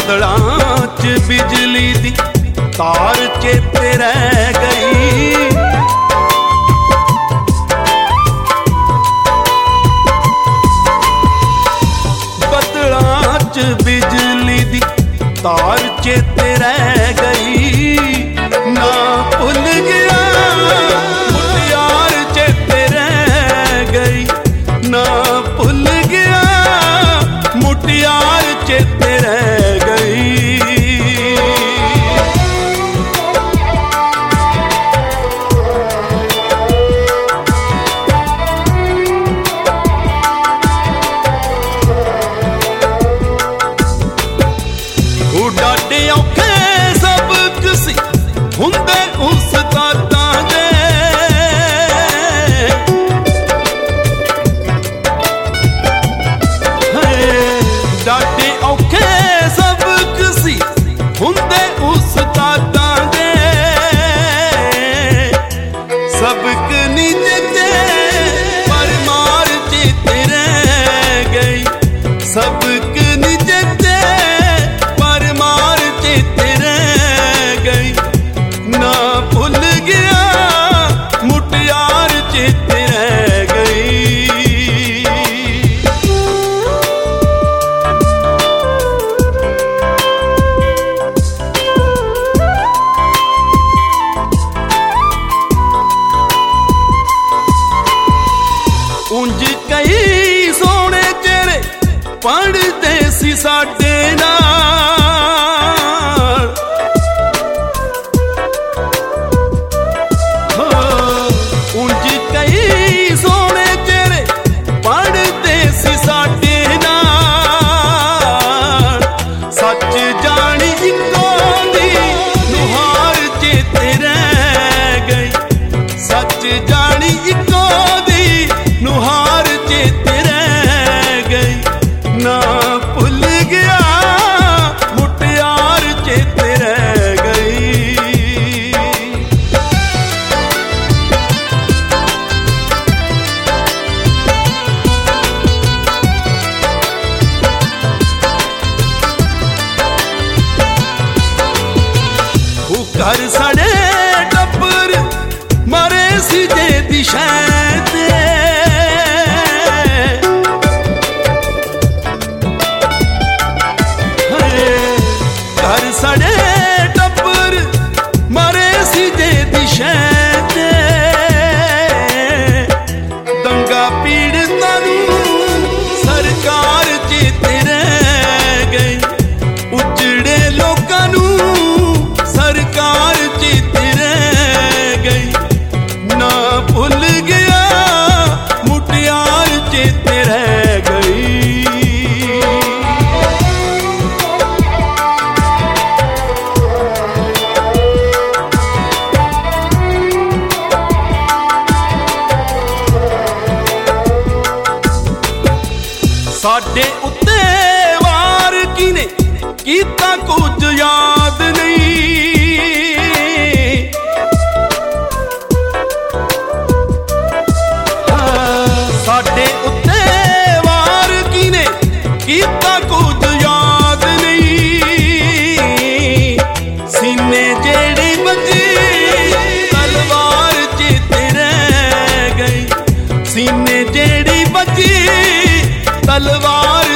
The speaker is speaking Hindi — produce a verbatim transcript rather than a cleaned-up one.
बदलां च बिजली दी तार चेते रह गई। बदलां च बिजली दी तार चेते रह गई। ना भुल गया मुटियार चेते रह गई। ना भुल गया मुटियार चेते रह गई। डाडे औखे सबक सी हुंदे उस्तादां दे। डाडे औखे सबक सी हुंदे उस्तादां दे। सबक नी चेते पर मार चेते रह गई। सबक नी चेते मार चेते रह गई। ना भुल गया मुटियार चेते रह गई। उंज कई सोने चेहरे पढ़ते सी साडे नाल। उंज कई सोने चेहरे पढ़ते सी साडे नाल। सच जानी इक्को दी नुहार चेते रह गई। सच जानी इक्को दी नुहार चेते रह गई। ना भुल गया मुटियार चेते रह गई। घर सड़े टब्बर मरे सी जे दिशा ते। घर सड़े टब्बर मरे सी जे दिशा ते। दंगा पीड़तां नूं सरकार चेते रह गई। उजड़े लोकां नूं सरकार चेते रह गई। ना भुल गया मुटियार चेते रह गई। साडे उत्ते वार किने कीता कुछ याद नहीं। साडे उत्ते वार किने कीता कुछ याद नहीं। सीने जेड़ी बजी तलवार चेते रह गई। सीने जेड़ी बजी तलवार